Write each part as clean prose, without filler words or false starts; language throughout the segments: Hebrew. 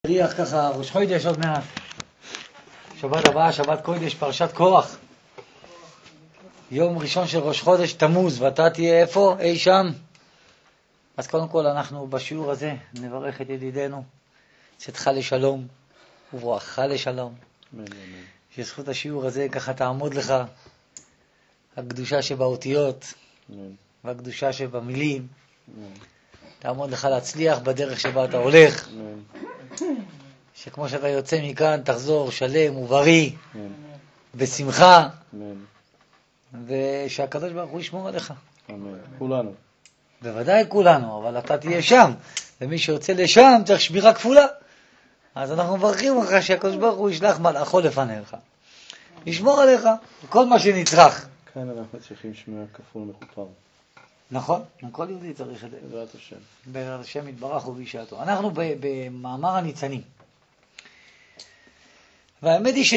ריח ככה, ראש חודש עוד מעט. שבת הבאה, שבת קודש, פרשת קורח. יום ראשון של ראש חודש תמוז, ואתה תהיה איפה? אי שם. אז קודם כל אנחנו בשיעור הזה נברך את ידידנו, צאתך לשלום וברואך לשלום. שזכות השיעור הזה ככה תעמוד לך הקדושה שבאותיות והקדושה שבמילים. תעמוד לך להצליח בדרך שבה אתה הולך. שכמו שאתה יוצא מכאן תחזור שלם ובריא, בשמחה, ושהקדוש ברוך הוא ישמור עליך. אמן. כולנו. בוודאי כולנו, אבל אתה תהיה שם, ומי שיוצא לשם צריך שמירה כפולה. אז אנחנו מברכים לך שהקדוש ברוך הוא ישלח מלאכו לפניך, ישמור עליך, כל מה שנצרך. כאן אנחנו צריכים שמירה כפול מכופר. נכון, כל יהודי צריך את זה. בעזרת השם. בעזרת השם יתברך ובישעתו. אנחנו במאמר הניצנים. והאמת היא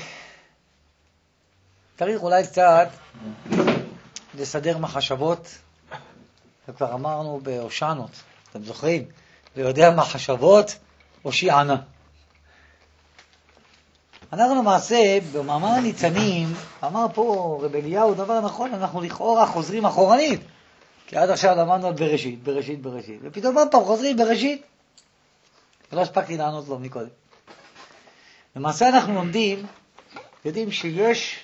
שצריך אולי קצת לסדר מחשבות, וכבר אמרנו בהושענות, אתם זוכרים? ויודע מחשבות הושיענה. אנחנו למעשה במאמר הניצנים, אמר פה רב אליהו דבר נכון, אנחנו לכאורה חוזרים אחורנית, כי עד עכשיו למדנו על בראשית, בראשית, בראשית, ופתאום עוד פעם חוזרים בראשית, ולא הספקתי לענות לו מקודם. למעשה אנחנו לומדים, יודעים שיש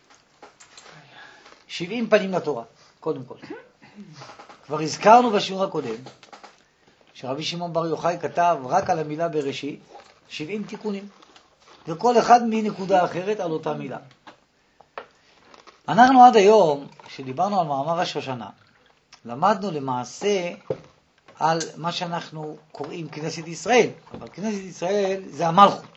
70 פנים לתורה, קודם כל. כבר הזכרנו בשיעור הקודם, שרבי שמעון בר יוחאי כתב רק על המילה בראשית, 70 תיקונים, וכל אחד מנקודה אחרת על אותה מילה. אנחנו עד היום, כשדיברנו על מאמר השושנה, למדנו למעשה על מה שאנחנו קוראים כנסת ישראל, אבל כנסת ישראל זה המלכות.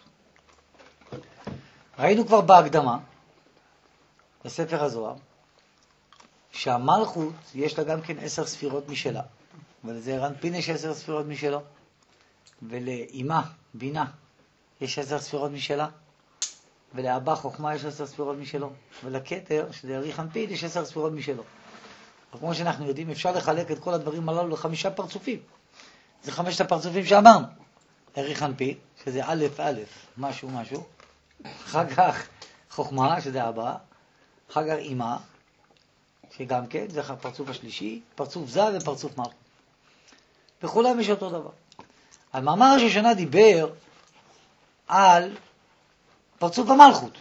ראינו כבר בהקדמה, בספר הזוהר, שהמלכות יש לה גם כן 10 ספירות משלה, ולזה רנפין יש 10 ספירות משלו, ולאימה, בינה, יש 10 ספירות משלה, ולאבא חוכמה יש 10 ספירות משלו, ולכתר, שזה יריך אנפין, יש 10 ספירות משלו. כמו שאנחנו יודעים, אפשר לחלק את כל הדברים הללו ל5 פרצופים. זה 5 הפרצופים שאמרנו. יריך אנפין, שזה א' א', משהו משהו, אחר כך חוכמה, שזה אבא, אחר כך אימה, שגם כן, זה הפרצוף השלישי, פרצוף זה ופרצוף מלכות. וכולם יש אותו דבר. על מאמר השושנה דיבר על פרצוף המלכות.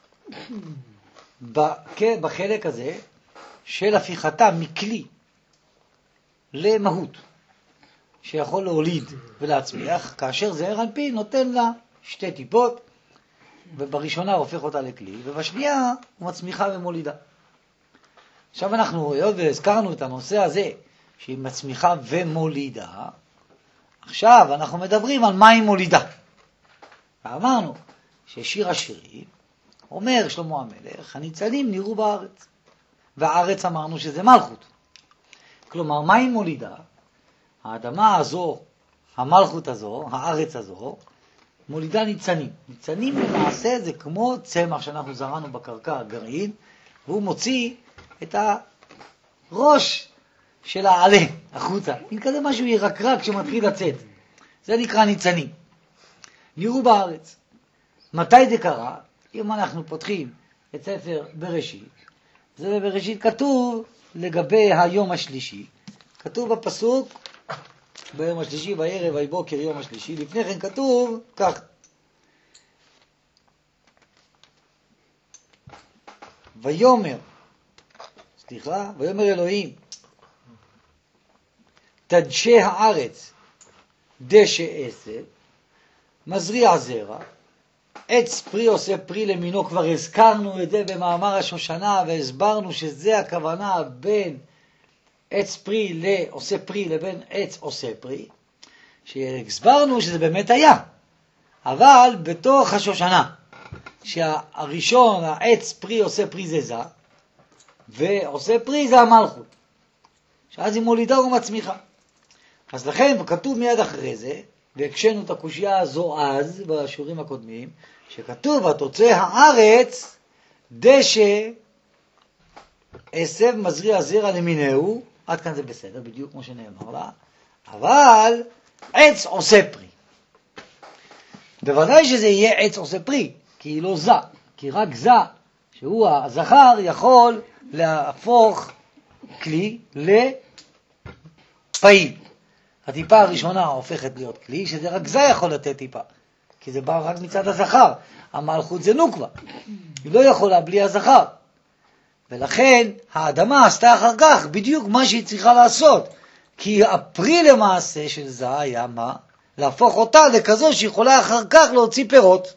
בחלק הזה של הפיכתה מכלי למהות, שיכול להוליד ולהצמיח, כאשר זעיר אנפין נותן לה 2 טיפות, ובראשונה הופך אותה לכלי, ובשנייה הוא מצמיחה ומולידה. עכשיו אנחנו הזכרנו את הנושא הזה, שהיא מצמיחה ומולידה. עכשיו אנחנו מדברים על מה היא מולידה. ואמרנו ששיר השירים אומר שלמה המלך, הניצנים נראו בארץ. והארץ אמרנו שזה מלכות. כלומר, מה היא מולידה? האדמה הזו, המלכות הזו, הארץ הזו, מולידה ניצנים. ניצנים למעשה זה כמו צמח שאנחנו זרענו בקרקע, גרעין, והוא מוציא את הראש של העלה החוצה. אין כזה משהו ירקרק שמתחיל לצאת. זה נקרא ניצנים. נראו בארץ. מתי זה קרה? אם אנחנו פותחים את ספר בראשית, זה בראשית כתוב לגבי היום השלישי. כתוב בפסוק, ביום השלישי, בערב, בבוקר, יום השלישי. לפני כן כתוב כך. ויאמר אלוהים, תדשה הארץ דשא עשב, מזריע זרע, עץ פרי עושה פרי למינו. כבר הזכרנו את זה במאמר השושנה, והסברנו שזה הכוונה בין עץ פרי לעושה פרי לבין עץ עושה פרי, שהסברנו שזה באמת היה, אבל בתוך השושנה, שהראשון, העץ פרי עושה פרי זה זה, ועושה פרי זה המלכות, שאז היא מולידה ומצמיחה. אז לכן כתוב מיד אחרי זה, והקשנו את הקושיה הזו אז בשיעורים הקודמים, שכתוב ותוצא הארץ דשא עשב מזריע זרע למינהו. עד כאן זה בסדר, בדיוק כמו שנאמר לה, אבל עץ עושה פרי. בוודאי שזה יהיה עץ עושה פרי, כי היא לא זה, כי רק זה, שהוא הזכר, יכול להפוך כלי לפעיל. הטיפה הראשונה הופכת להיות כלי, שזה רק זה יכול לתת טיפה, כי זה בא רק מצד הזכר. המלכות זה נוקבה, היא לא יכולה בלי הזכר. ולכן האדמה עשתה אחר כך בדיוק מה שהיא צריכה לעשות, כי הפרי למעשה של זה היה מה? להפוך אותה לכזו שיכולה אחר כך להוציא פירות.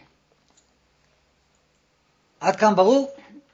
עד כאן ברור?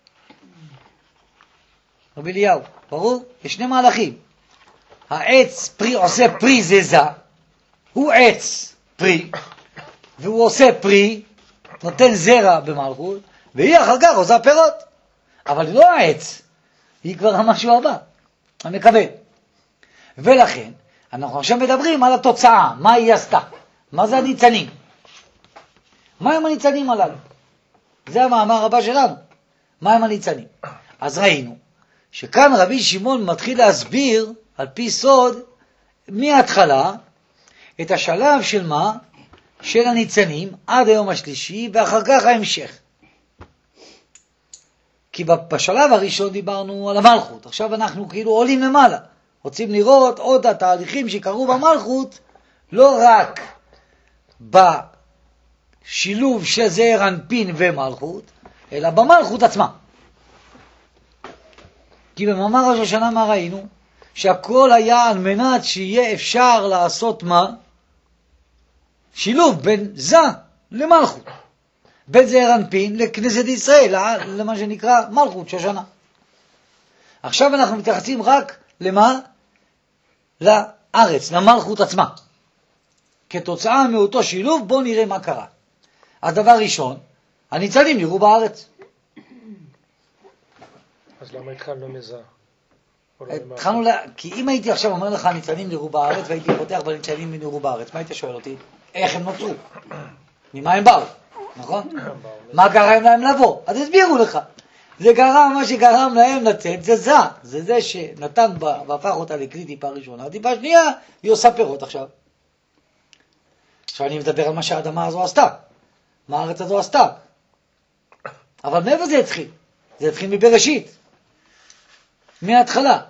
רבי אליהו, ברור? יש שני מהלכים. העץ פרי עושה פרי זה, הוא עץ פרי, והוא עושה פרי, נותן זרע במלכות, והיא אחר כך עושה פירות. אבל היא לא העץ, היא כבר המשהו הבא, המקבל. ולכן, אנחנו עכשיו מדברים על התוצאה, מה היא עשתה, מה זה הניצנים. מה הם הניצנים הללו? זה המאמר הבא שלנו, מה הם הניצנים. אז ראינו, שכאן רבי שמעון מתחיל להסביר, על פי סוד, מההתחלה, את השלב של מה? של הניצנים, עד היום השלישי, ואחר כך ההמשך. כי בשלב הראשון דיברנו על המלכות, עכשיו אנחנו כאילו עולים למעלה, רוצים לראות עוד התהליכים שקרו במלכות, לא רק בשילוב של זעיר אנפין ומלכות, אלא במלכות עצמה. כי במאמר ראש השנה מה ראינו? שהכל היה על מנת שיהיה אפשר לעשות מה? שילוב בין זה למלכות. בין זעיר אנפין לכנסת ישראל, למה שנקרא מלכות שושנה. עכשיו אנחנו מתייחסים רק למה? לארץ, למלכות עצמה. כתוצאה מאותו שילוב, בואו נראה מה קרה. הדבר ראשון, הניצנים נראו בארץ. אז למה התחלנו מזה? התחלנו כי אם הייתי עכשיו אומר לך הניצנים נראו בארץ, והייתי פותח בניצנים נראו בארץ, מה היית שואל אותי? איך הם נוצרו? ממה הם באו? נכון? מה גרם להם לבוא? אז הסבירו לך. זה גרם, מה שגרם להם לצאת, זה שנתן והפך אותה לכלי טיפה ראשונה. טיפה שנייה, היא עושה פירות עכשיו. עכשיו אני מדבר על מה שהאדמה הזו עשתה. מה הארץ הזו עשתה. אבל מאיפה זה התחיל? זה התחיל מבראשית. מההתחלה.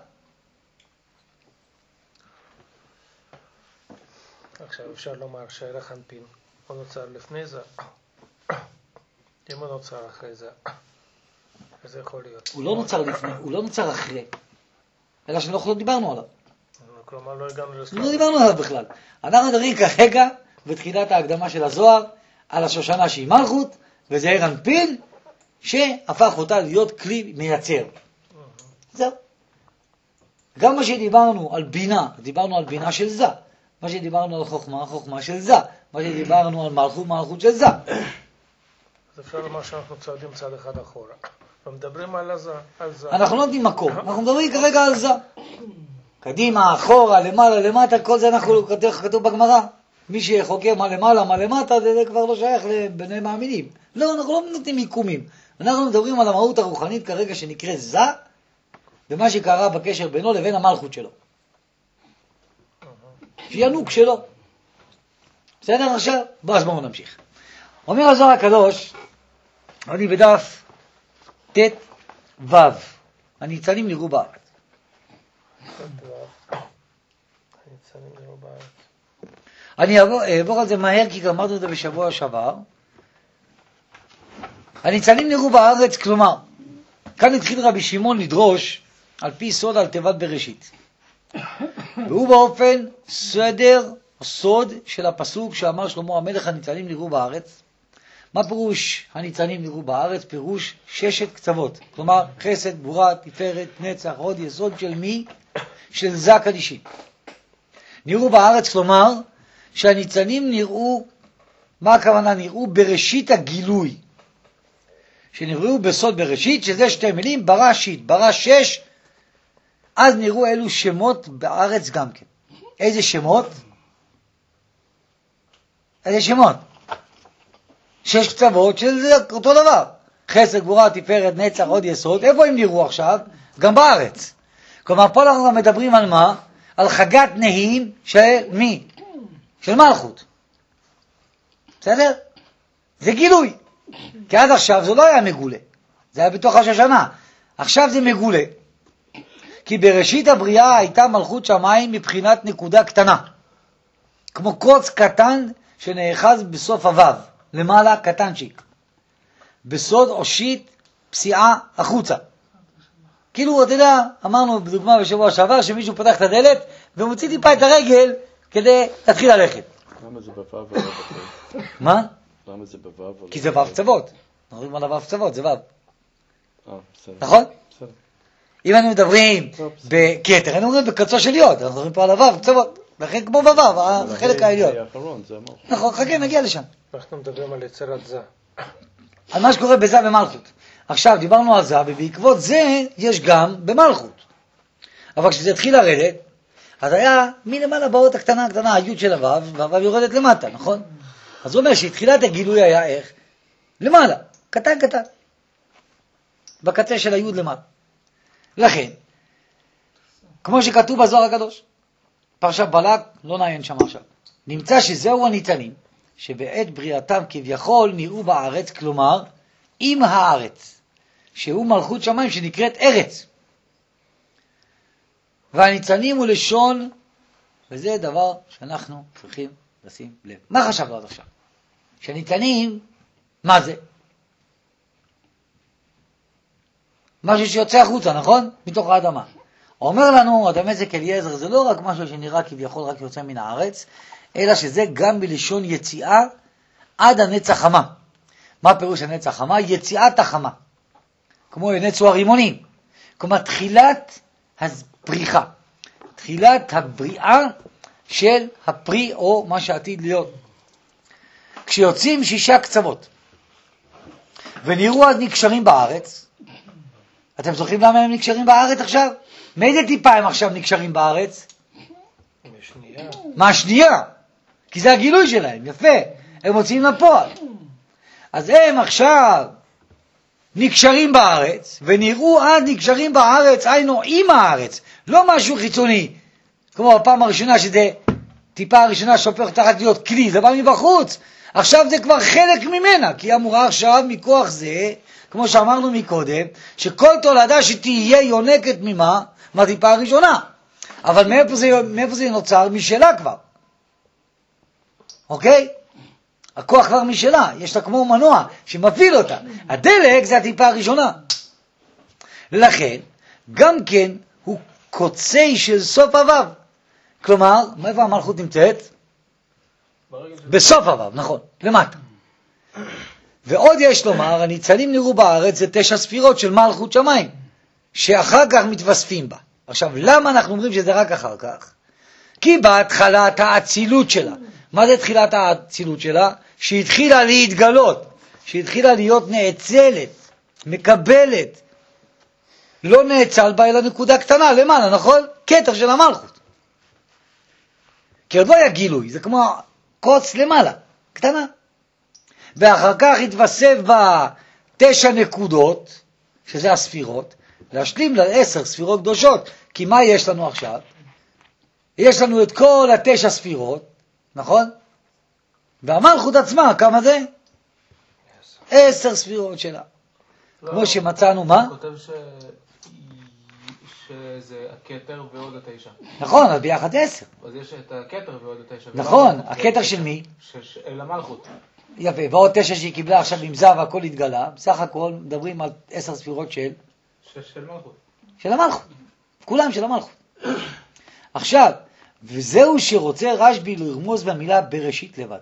עכשיו אפשר לומר שערך אנפין הוא נוצר לפני זה. אם הוא נוצר אחרי זה, זה יכול להיות. הוא לא נוצר לפני, הוא לא נוצר אחרי. אלא שלא דיברנו עליו. כלומר לא הגענו לסלם. לא דיברנו עליו בכלל. אנחנו מדברים כרגע, בתחילת ההקדמה של הזוהר, על השושנה שהיא מלכות, וזעיר אנפין, שהפך אותה להיות כלי מייצר. זהו. גם מה שדיברנו על בינה, דיברנו על בינה של זה. מה שדיברנו על חוכמה, חוכמה של זה. מה שדיברנו על מלכות, מלכות של זה. אז אפשר לומר שאנחנו צועדים צעד אחד אחורה. ומדברים על זה. אנחנו לא נותנים מקום, אנחנו מדברים כרגע על זה. קדימה, אחורה, למעלה, למטה, כל זה אנחנו כתוב בגמרא. מי שחוקר מה למעלה, מה למטה, זה כבר לא שייך לבני מאמינים. לא, אנחנו לא נותנים מיקומים. אנחנו מדברים על המהות הרוחנית כרגע שנקרא זה, ומה שקרה בקשר בינו לבין המלכות שלו. שינוק שלו. בסדר עכשיו? אז בואו נמשיך. אומר הזוהר הקדוש, אני בדף ת' ו', הניצנים נראו בארץ. אני אעבור על זה מהר כי גמרנו את זה בשבוע שעבר. הניצנים נראו בארץ, כלומר, כאן התחיל רבי שמעון לדרוש על פי סוד על תיבת בראשית. והוא באופן סוד של הפסוק שאמר שלמה המלך הניצנים נראו בארץ. מה פירוש הניצנים נראו בארץ? פירוש 6 קצוות. כלומר, חסד, גבורה, תפארת, נצח, הוד, יסוד של מי? של זה הקדישים. נראו בארץ, כלומר, שהניצנים נראו, מה הכוונה? נראו בראשית הגילוי. שנראו בסוד בראשית, שזה 2 מילים, ברא שיט, ברא 6, אז נראו אלו שמות בארץ גם כן. איזה שמות? איזה שמות? 6 קצוות שזה אותו דבר. חסד, גבורה, תפארת, נצח, הוד, יסוד. איפה הם נראו עכשיו? גם בארץ. כלומר, פה אנחנו מדברים על מה? על חגת נהים של מי? של מלכות. בסדר? זה גילוי. כי עד עכשיו זה לא היה מגולה. זה היה בתוך השושנה. עכשיו זה מגולה. כי בראשית הבריאה הייתה מלכות שמיים מבחינת נקודה קטנה. כמו קוץ קטן שנאחז בסוף הוו. למעלה קטנצ'יק. בסוד אושית פסיעה החוצה. כאילו, אתה יודע, אמרנו בדוגמה בשבוע שעבר שמישהו פותח את הדלת ומוציא טיפה את הרגל כדי להתחיל ללכת. למה זה בוו ולא בוו? מה? למה זה בוו ולא בוו? כי זה וו קצוות. אנחנו מדברים על הוו קצוות, זה וו. בסדר. נכון? בסדר. אם אנחנו מדברים בכתר, אנחנו מדברים בקצו של יוד, אנחנו מדברים פה על הוו קצוות. לכן כמו בוו, החלק העליון. זה האחרון, זה המלכות. נכון, חכה, נגיע לשם. אנחנו מדברים על יצירת זה. על מה שקורה בזה במלכות. עכשיו, דיברנו על זה, ובעקבות זה יש גם במלכות. אבל כשזה התחיל לרדת, אז היה מלמעלה באות הקטנה, היוד של הוו, והוו יורדת למטה, נכון? אז הוא אומר שתחילת הגילוי היה איך? למעלה, קטן. בקצה של היוד למעלה. לכן, כמו שכתוב בזוהר הקדוש, פרשת בלק, לא נעיין שם עכשיו, נמצא שזהו הניצנים, שבעת בריאתם כביכול נראו בארץ, כלומר, עם הארץ, שהוא מלכות שמיים שנקראת ארץ. והניצנים הוא לשון, וזה דבר שאנחנו צריכים לשים לב. מה חשבנו עד עכשיו? שהניצנים, מה זה? משהו שיוצא החוצה, נכון? מתוך האדמה. אומר לנו, הדמשק אליעזר, זה לא רק משהו שנראה כביכול רק יוצא מן הארץ, אלא שזה גם בלשון יציאה עד הנץ החמה. מה פירוש הנץ החמה? יציאת החמה. כמו נצו הרימונים. כלומר, תחילת הפריחה. תחילת הבריאה של הפרי או מה שעתיד להיות. כשיוצאים 6 קצוות ונראו עד נקשרים בארץ, אתם זוכרים למה הם נקשרים בארץ עכשיו? מאיזה טיפה הם עכשיו נקשרים בארץ? משנייה. מהשנייה. כי זה הגילוי שלהם, יפה. הם מוצאים לפועל. אז הם עכשיו נקשרים בארץ, ונראו עד נקשרים בארץ, היינו עם הארץ, לא משהו חיצוני, כמו הפעם הראשונה שזה טיפה הראשונה שהופך תחת להיות כלי, זה בא מבחוץ, עכשיו זה כבר חלק ממנה, כי היא אמורה עכשיו מכוח זה, כמו שאמרנו מקודם, שכל תולדה שתהיה יונקת ממה, מהטיפה הראשונה, אבל מאיפה זה נוצר? משלה כבר, אוקיי? הכוח כבר משלה, יש לה כמו מנוע שמפעיל אותה. הדלק זה הטיפה הראשונה. לכן, גם כן הוא קוצי של סוף הוו. כלומר, מאיפה המלכות נמצאת? בסוף הוו, נכון, למטה. ועוד יש לומר, הניצנים נראו בארץ זה 9 ספירות של מלכות שמיים, שאחר כך מתווספים בה. עכשיו, למה אנחנו אומרים שזה רק אחר כך? כי בהתחלת האצילות שלה. מה זה תחילת האצילות שלה? שהתחילה להתגלות, שהתחילה להיות נאצלת, מקבלת. לא נאצל בה אלא נקודה קטנה, למעלה, נכון? כתר של המלכות. כי עוד לא היה גילוי, זה כמו קוץ למעלה, קטנה. ואחר כך התווסף בה 9 נקודות, שזה הספירות, להשלים ל10 ספירות קדושות. כי מה יש לנו עכשיו? יש לנו את כל 9 ספירות, נכון? והמלכות עצמה, כמה זה? 10 ספירות שלה. כמו שמצאנו, מה? הוא כותב שזה הכתר ועוד 9. נכון, אז ביחד 10. אז יש את הכתר ועוד 9. נכון, הכתר של מי? של המלכות. יפה, ועוד 9 שהיא קיבלה עכשיו עם זו והכל התגלה. בסך הכל מדברים על 10 ספירות של מלכות. של המלכות. כולם של המלכות. עכשיו, וזהו שרוצה רשב"י לרמוז במילה בראשית לבד.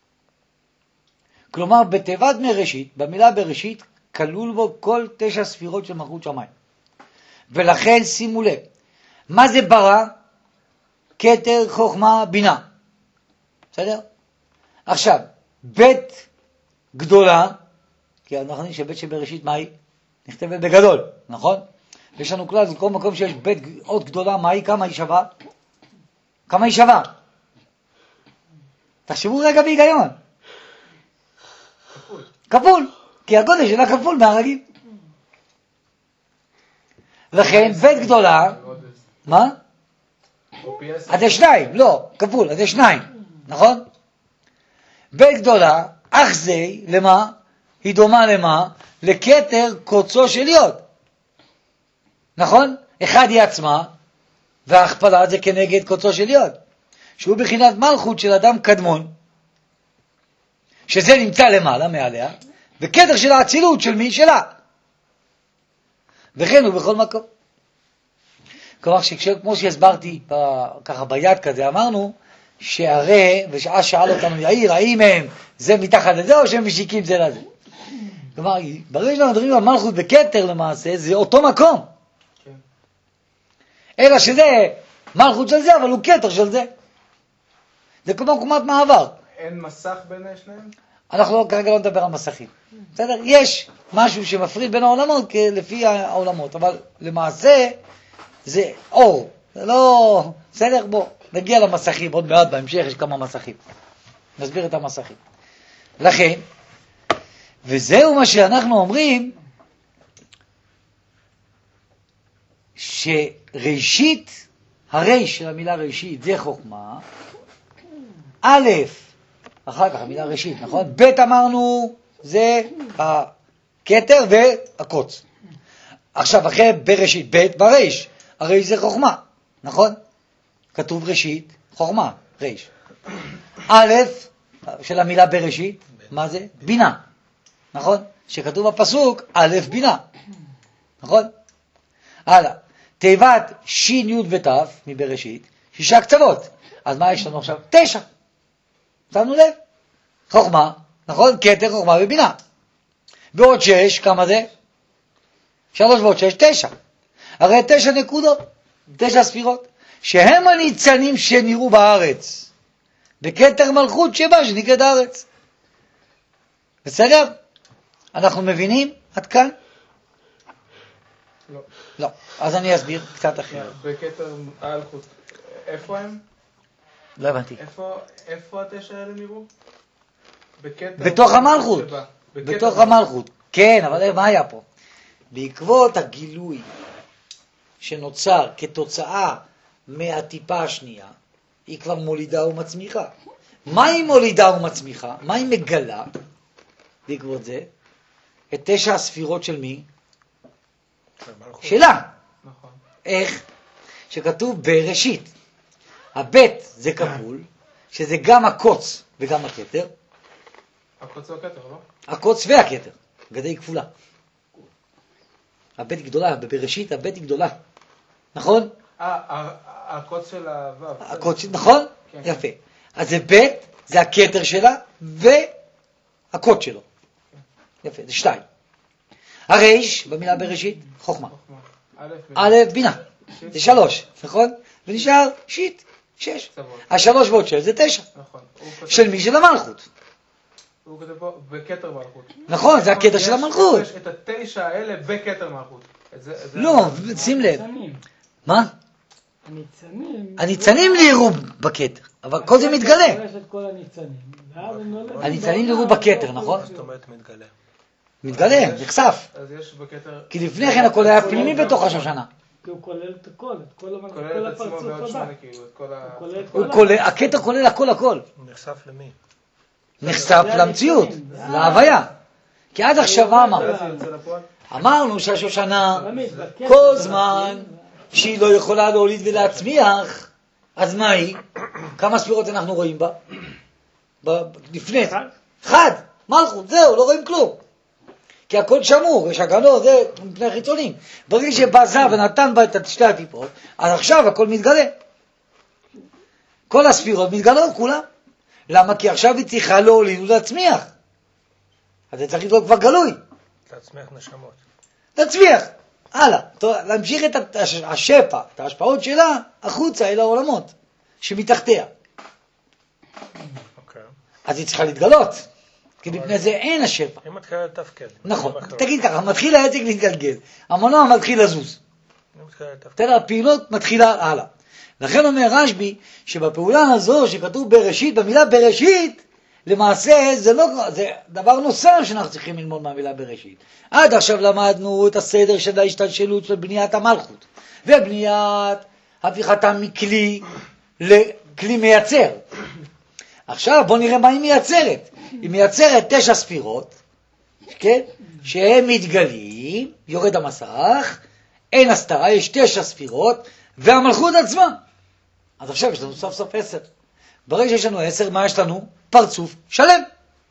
כלומר, בתיבת מראשית, במילה בראשית, כלול בו כל 9 ספירות של מלכות שמיים. ולכן שימו לב, מה זה ברא? כתר, חוכמה, בינה. בסדר? עכשיו, בית גדולה, כי אנחנו יודעים שבית שבראשית מה היא? נכתבת בגדול, נכון? יש לנו כלל, בכל מקום שיש בית עוד גדולה, מה היא? כמה היא שווה? כמה היא שווה? תחשבו רגע בהיגיון. כפול. כי הגודל שלה כפול מהרגיל. לכן, בית גדולה, מה? עד 2, לא, כפול, עד 2, נכון? בית גדולה, אך זה, למה? היא דומה למה? לכתר קוצו של יוד. נכון? אחד היא עצמה, וההכפלה זה כנגד קוצו של יוד, שהוא בחינת מלכות של אדם קדמון, שזה נמצא למעלה, מעליה, וכתר של האצילות של מי? שלה. וכן הוא בכל מקום. כלומר, כמו שהסברתי ככה ביד כזה, אמרנו שהרי, ושאז שאל אותנו יאיר, האם הם זה מתחת לזה או שהם משיקים זה לזה? כלומר, ברגע שאנחנו מדברים על מלכות וכתר למעשה, זה אותו מקום. כן. אלא שזה מלכות של זה, אבל הוא כתר של זה. זה כמו קומת מעבר. אין מסך בין שניהם? אנחנו כרגע לא נדבר על מסכים. בסדר? יש משהו שמפריד בין העולמות לפי העולמות, אבל למעשה זה אור. זה לא... בסדר? בוא, נגיע למסכים. עוד מעט בהמשך יש כמה מסכים. נסביר את המסכים. לכן, וזהו מה שאנחנו אומרים, שראשית, הריש של המילה ראשית זה חוכמה, א', אחר כך המילה ראשית, נכון? ב' אמרנו זה הכתר והקוץ. עכשיו אחרי בראשית, ב' בריש, הריש זה חוכמה, נכון? כתוב ראשית, חוכמה, ריש. א' של המילה בראשית, מה זה? בינה, נכון? שכתוב בפסוק א' בינה, נכון? הלאה, תיבת שין י' ות' מבראשית, 6 קצוות. אז מה יש לנו עכשיו? 9. שמנו לב? חוכמה, נכון? כתר, חוכמה ובינה. ועוד 6, כמה זה? 3 ועוד 6, 9. הרי 9 נקודות, 9 ספירות, שהם הניצנים שנראו בארץ, בכתר מלכות שבה שנקראת הארץ. בסדר? אנחנו מבינים עד כאן? לא. לא. אז אני אסביר קצת אחרת. בכתר מלכות, איפה הם? לא הבנתי. איפה 9 האלה נראו? בתוך המלכות. בתוך המלכות. כן, אבל מה היה פה? בעקבות הגילוי שנוצר כתוצאה מהטיפה השנייה, היא כבר מולידה ומצמיחה. מה היא מולידה ומצמיחה? מה היא מגלה בעקבות זה? את 9 הספירות של מי? שלה. נכון. איך? שכתוב בראשית. הבית זה כפול, שזה גם הקוץ וגם הכתר. הקוץ והכתר, לא? הקוץ והכתר, גדי כפולה. הבית היא גדולה, בראשית הבית היא גדולה. נכון? הקוץ של הוו. הקוץ, נכון? כן. יפה. אז זה בית, זה הכתר שלה, והקוץ שלו. יפה, זה 2. הריש, במילה בראשית, חוכמה. א', בינה. זה 3, נכון? ונשאר שיט, 6. 3 ועוד 6 זה 9. נכון. של מי? של המלכות. הוא כותב פה בכתר מלכות. נכון, זה הכתר של המלכות. יש את 9 האלה בכתר מלכות. לא, שים לב. מה? הניצנים. הניצנים נראו בכתר, אבל כל זה מתגלה. יש את כל הניצנים. הניצנים נראו בכתר, נכון? זאת אומרת מתגלה. מתגלה, נחשף. אז יש בכתר... כי לפני כן הכל היה פנימי בתוך השושנה. כי הוא כולל את הכל, את כל כולל את עצמו הפרצוף ועוד הבא. 8 כאילו, את כל ה... הוא כולל את הכתר כולל הכל. הוא נחשף למי? נחשף למציאות, להוויה. כי עד עכשיו מה אמרנו? אמרנו שהשושנה כל זמן שהיא לא יכולה להוליד ולהצמיח, אז מה היא? כמה ספירות אנחנו רואים בה? לפני זה. 1, מלכות, זהו, לא רואים כלום. כי הכל שמור, יש הגנות, זה מפני חיצונים. ברגע שבא זה ונתן בה את 2 הטיפות, אז עכשיו הכל מתגלה. כל הספירות מתגלות, כולם. למה? כי עכשיו היא צריכה להוליד ולהצמיח. אז זה צריך להיות כבר גלוי. להצמיח נשמות. להצמיח. הלאה. להמשיך את השפע, את ההשפעות שלה, החוצה אל העולמות, שמתחתיה. אוקיי. אז היא צריכה להתגלות. כי בפני זה אין השפע. היא מתחילה לתפקד. נכון. תגיד ככה, מתחיל העסק להתגלגל. המנוע מתחיל לזוז. היא מתחילה לתפקד. תראה, הפעילות מתחילה הלאה. לכן אומר רשב"י, שבפעולה הזו שכתוב בראשית, במילה בראשית, למעשה זה דבר נוסף שאנחנו צריכים ללמוד מהמילה בראשית. עד עכשיו למדנו את הסדר של ההשתלשלות של בניית המלכות, ובניית הפיכתם מכלי לכלי מייצר. עכשיו בוא נראה מה היא מייצרת. היא מייצרת 9 ספירות, כן? שהם מתגלים, יורד המסך, אין הסתרה, יש 9 ספירות, והמלכות עצמה. אז עכשיו יש לנו סוף סוף 10. ברגע שיש לנו 10, מה יש לנו? פרצוף שלם.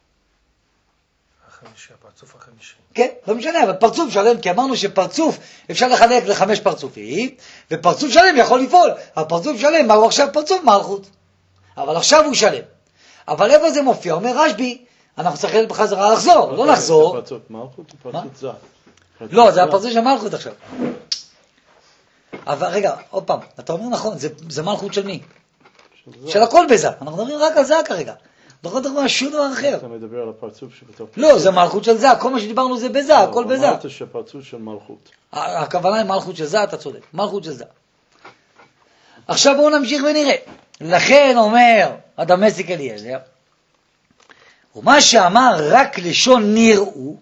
הפרצוף החמישי. כן, לא משנה, אבל פרצוף שלם, כי אמרנו שפרצוף אפשר לחלק ל5 פרצופים, ופרצוף שלם יכול לפעול. הפרצוף שלם, מה הוא עכשיו? פרצוף מלכות. אבל עכשיו הוא שלם. אבל איפה זה מופיע? אומר רשב"י, אנחנו צריכים בחזרה לחזור, לא לחזור. זה פרצוף מלכות או פרצוף זה? לא, זה הפרצוף של מלכות עכשיו. אבל רגע, עוד פעם, אתה אומר נכון, זה מלכות של מי? של הכל בזה. אנחנו מדברים רק על זה כרגע. לא מדברים על שום דבר אחר. אתה מדבר על הפרצוף שבתוך... לא, זה מלכות של זה, כל מה שדיברנו זה בזה, הכל בזה. אמרת שפרצוף של מלכות. הכוונה היא מלכות של זה, אתה צודק, מלכות של זה. עכשיו בואו נמשיך ונראה. לכן אומר הדמשק אליעזר, ומה שאמר רק לשון נראו,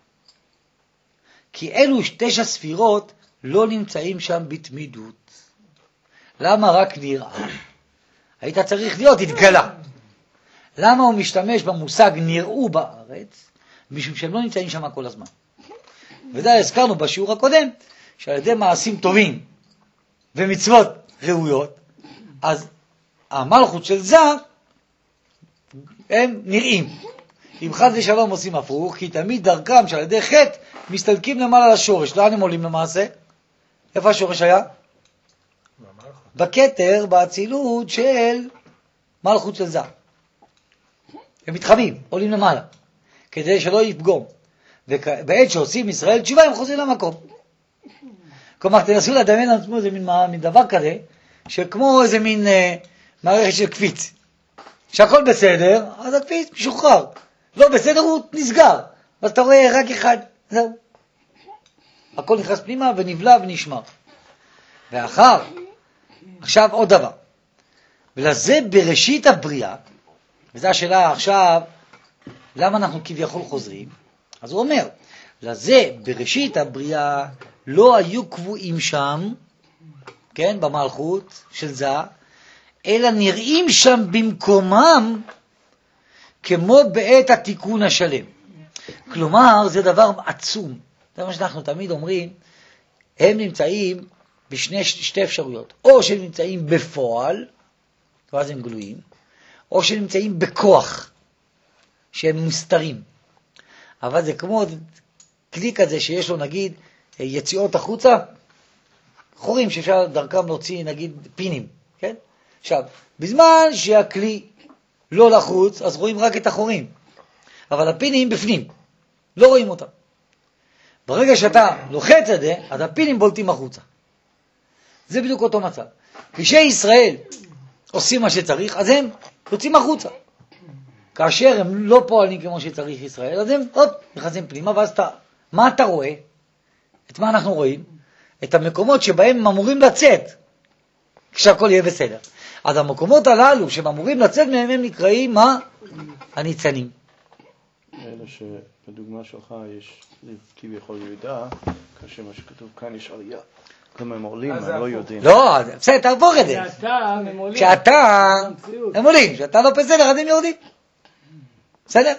כי אלו 9 ספירות לא נמצאים שם בתמידות. למה רק נראה? היית צריך להיות התגלה. למה הוא משתמש במושג נראו בארץ? משום שהם לא נמצאים שם כל הזמן. וזה הזכרנו בשיעור הקודם, שעל ידי מעשים טובים ומצוות ראויות, אז המלכות של זה הם נראים. אם חס ושלום עושים הפוך, כי תמיד דרכם שעל ידי חטא מסתלקים למעלה לשורש. לאן הם עולים למעשה? איפה השורש היה? בכתר, באצילות של מלכות של זה. הם מתחבאים, עולים למעלה, כדי שלא יפגום. ובעת שעושים ישראל תשובה, הם חוזרים למקום. כלומר, תנסו לדמיין לעצמו איזה מין דבר כזה, שכמו איזה מין מערכת של קפיץ. שהכל בסדר, אז הקפיץ משוחרר. לא בסדר, הוא נסגר. אז אתה רואה רק אחד, זהו. הכל נכנס פנימה ונבלע ונשמר. עכשיו עוד דבר. ולזה בראשית הבריאה, וזו השאלה עכשיו, למה אנחנו כביכול חוזרים? אז הוא אומר, לזה בראשית הבריאה לא היו קבועים שם, כן, במלכות של זה, אלא נראים שם במקומם כמו בעת התיקון השלם. כלומר, זה דבר עצום. זה מה שאנחנו תמיד אומרים, הם נמצאים בשתי אפשרויות. או שהם נמצאים בפועל, ואז הם גלויים, או שהם נמצאים בכוח, שהם מוסתרים. אבל זה כמו כלי כזה שיש לו נגיד יציאות החוצה, חורים שאפשר דרכם להוציא נגיד פינים, כן? עכשיו, בזמן שהכלי לא לחוץ, אז רואים רק את החורים. אבל הפינים בפנים, לא רואים אותם. ברגע שאתה לוחץ את זה, אז הפינים בולטים החוצה. זה בדיוק אותו מצב. כשישראל עושים מה שצריך, אז הם יוצאים החוצה. כאשר הם לא פועלים כמו שצריך ישראל, אז הם נכנסים פנימה, ואז מה אתה רואה? את מה אנחנו רואים? את המקומות שבהם הם אמורים לצאת, כשהכל יהיה בסדר. אז המקומות הללו שהם אמורים לצאת מהם, הם נקראים מה? הניצנים. אלה שבדוגמה שלך יש כביכול ירידה, כאשר מה שכתוב כאן יש עלייה. כלומר הם עולים, הם לא יודעים. לא, בסדר, תעבור את זה. כשאתה, הם עולים. כשאתה לא בסדר, אז הם יורדים. בסדר?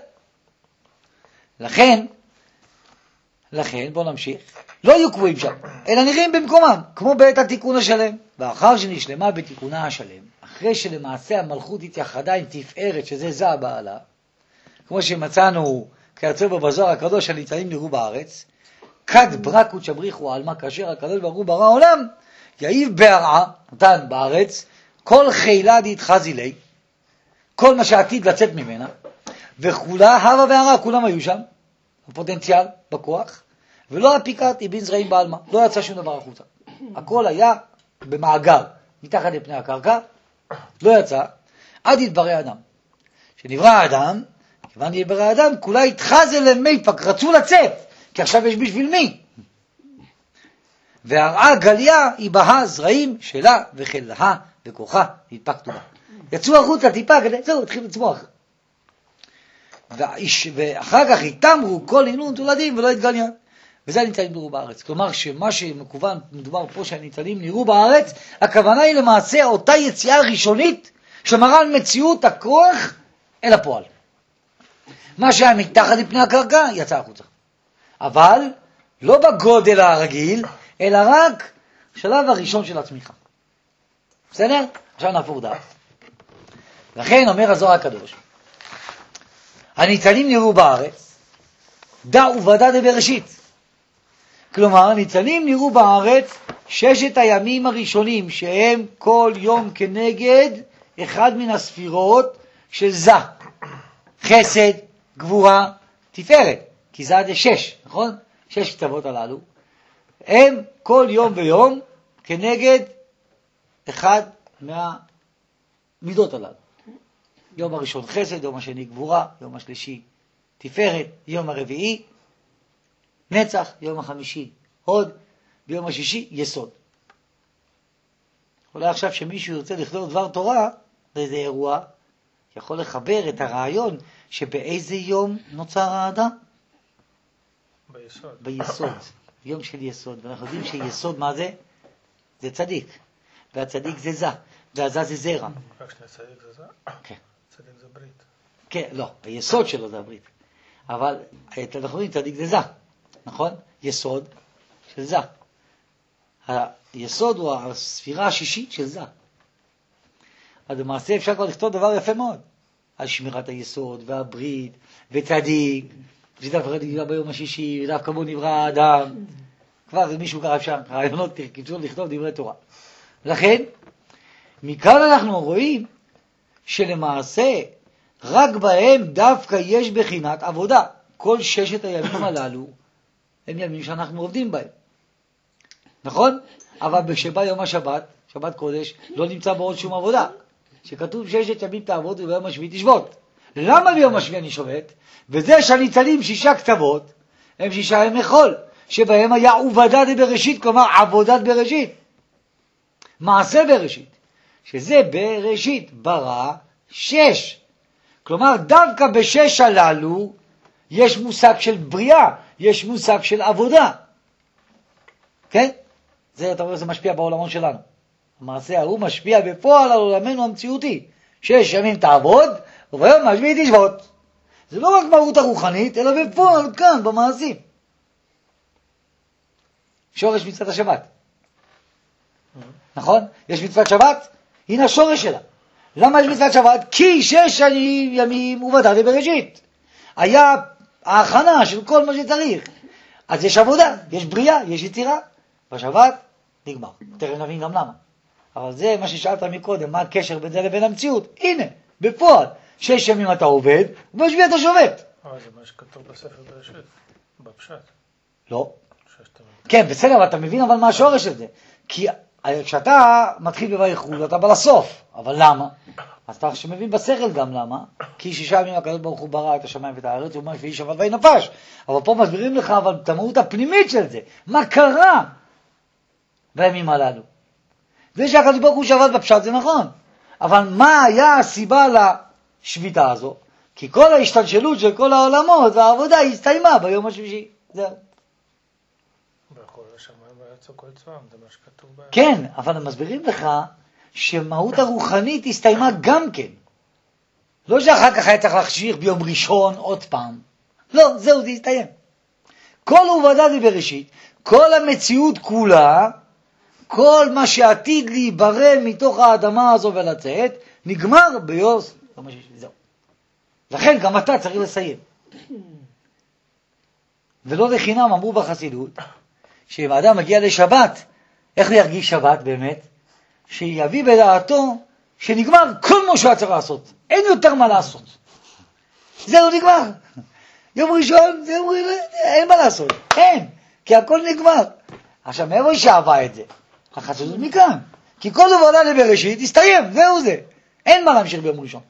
לכן, בואו נמשיך. לא יהיו קבועים שם, אלא נראים במקומם, כמו בעת התיקון השלם. ואחר שנשלמה בתיקונה השלם, אחרי שלמעשה המלכות התייחדה עם תפארת, שזה זה בעלה, כמו שמצאנו כיוצא בזוהר הקדוש הניצנים נראו בארץ, כד ברקות שבריחו עלמה, כאשר הקדוש ברוך הוא ברא העולם, יאיב בהרעה, נתן בארץ, כל חילה דהתחזי לי, כל מה שעתיד לצאת ממנה, וכולה הווה והרעה, כולם היו שם, הפוטנציאל בכוח, ולא הפיקת איבין זרעים בעלמה, לא יצא שום דבר החוצה. הכל היה במאגר, מתחת לפני הקרקע, לא יצא, עד יתברא האדם. שנברא האדם, כיוון יתברא האדם, כולה התחז אליהם מיפק, רצו לצאת, כי עכשיו יש בשביל מי. והרעה גליה היא בה זרעים שלה וחלה וכוחה נדפקתו בה. יצאו החוצה טיפה כדי, זהו, התחיל לצמוח. ואחר כך התאמרו כל אינון תולדים ולא התגליה. וזה הניצנים נראו בארץ. כלומר שמה שמכוון, מדובר פה שהניצנים נראו בארץ, הכוונה היא למעשה אותה יציאה ראשונית שמראה על מציאות הכוח אל הפועל. מה שהיה מתחת לפני הקרקע יצא החוצה. אבל לא בגודל הרגיל, אלא רק בשלב הראשון של הצמיחה. בסדר? עכשיו נהפוך דף. לכן אומר הזוהר הקדוש, הניצנים נראו בארץ, דע ובדע דבראשית. כלומר, הניצנים נראו בארץ 6 הימים הראשונים, שהם כל יום כנגד אחד מן הספירות של זה. חסד, גבורה, תפארת. כי זה עד 6, נכון? 6 כתבות הללו. הם כל יום ויום כנגד אחד מהמידות הללו. יום הראשון חסד, יום השני גבורה, יום השלישי תפארת, יום הרביעי נצח, יום החמישי הוד, ויום השישי יסוד. אולי עכשיו שמישהו ירצה לכתוב דבר תורה לאיזה אירוע, יכול לחבר את הרעיון שבאיזה יום נוצר האדם? ביסוד. ביסוד, יום של יסוד. ואנחנו יודעים שיסוד מה זה? זה צדיק. והצדיק זה זה, והזה זה זרע. רק שני צדיק זה זה? כן. צדיק זה ברית. כן, לא, היסוד שלו זה הברית. אבל אנחנו יודעים צדיק זה זה, נכון? יסוד של זה. היסוד הוא הספירה השישית של זה. אז למעשה אפשר כבר לכתוב דבר יפה מאוד. על שמירת היסוד והברית וצדיק, ודווקא נברא ביום השישי, ודווקא בו נברא האדם. כבר מישהו קרא אפשר, רעיונות קיצור לכתוב דברי תורה. לכן, מכאן אנחנו רואים שלמעשה רק בהם דווקא יש בחינת עבודה. כל 6 הימים הללו הם ימים שאנחנו עובדים בהם. נכון? אבל כשבא יום השבת, שבת קודש, לא נמצא בו עוד שום עבודה. שכתוב 6 ימים תעבוד וביום השביעי תשבות. למה ביום השביעי אני שובת? וזה שהניצנים 6 כתבות, הם 6 ימי חול, שבהם היה עובדה דבראשית, כלומר עבודת בראשית. מעשה בראשית, שזה בראשית, ברא 6. כלומר, דווקא ב6 הללו יש מושג של בריאה, יש מושג של עבודה. כן? זה, אתה רואה, זה משפיע בעולמון שלנו. המעשה ההוא משפיע בפועל על עולמנו המציאותי. 6 ימים תעבוד, וביום השביעי תשבות. זה לא רק מהות הרוחנית, אלא בפועל כאן, במעשים. שורש מצוות השבת. נכון? יש מצוות שבת, הנה השורש שלה. למה יש מצוות שבת? כי 6 ימים עובדה דבראשית. היה ההכנה של כל מה שצריך. אז יש עבודה, יש בריאה, יש יצירה. בשבת נגמר. תכף נבין גם למה. אבל זה מה ששאלת מקודם, מה הקשר בין זה לבין המציאות? הנה, בפועל, 6 ימים אתה עובד, ובשביעי אתה שובת. זה מה שכתוב בספר בראשית, בפשט. לא. כן, בסדר, אבל אתה מבין אבל מה השורש של זה. כי כשאתה מתחיל בויחוד, אתה בא לסוף. אבל למה? אז אתה שמבין בשכל גם למה. כי 6 ימים הקדוש ברוך הוא ברא את השמיים ואת הארץ, הוא אומר שביעי שבת ויהי נפש. אבל פה מסבירים לך אבל את המהות הפנימית של זה. מה קרה בימים הללו? זה שהקדוש ברוך הוא שבת בפשט זה נכון. אבל מה היה הסיבה לשביתה הזו? כי כל ההשתלשלות של כל העולמות והעבודה הסתיימה ביום השלישי. זהו. בכל השמיים ויצאו כל צבאם, זה מה שכתוב בהם. כן, אבל הם מסבירים לך שמהות הרוחנית הסתיימה גם כן. לא שאחר כך היה צריך להחשיך ביום ראשון עוד פעם. לא, זהו, זה הסתיים. כל עובדה זה בראשית, כל המציאות כולה, כל מה שעתיד להיברא מתוך האדמה הזו ולצאת, נגמר ביוס. זהו. לכן גם אתה צריך לסיים. ולא לחינם אמרו בחסידות, שאם האדם מגיע לשבת, איך להרגיש שבת באמת? שיביא בדעתו שנגמר כל מה שהוא צריך לעשות. אין יותר מה לעשות. זהו נגמר. יום ראשון, אין מה לעשות. אין. כי הכל נגמר. עכשיו, מאיפה היא שאהבה את זה? החסידות מכאן. כי כל עבודה לבראשית הסתיים. זהו זה. אין מה להמשיך ביום ראשון.